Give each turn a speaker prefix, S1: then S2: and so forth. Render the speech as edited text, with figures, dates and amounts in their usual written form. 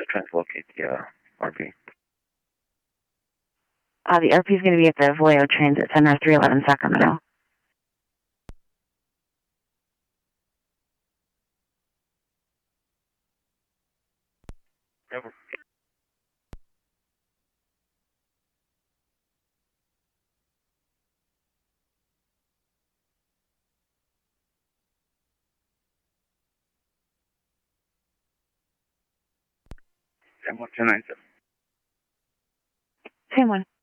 S1: translocate the RP.
S2: The RP is going to be at the Vallejo Transit Center, 311 Sacramento.
S1: Over. Same 1, 297.
S2: Same one.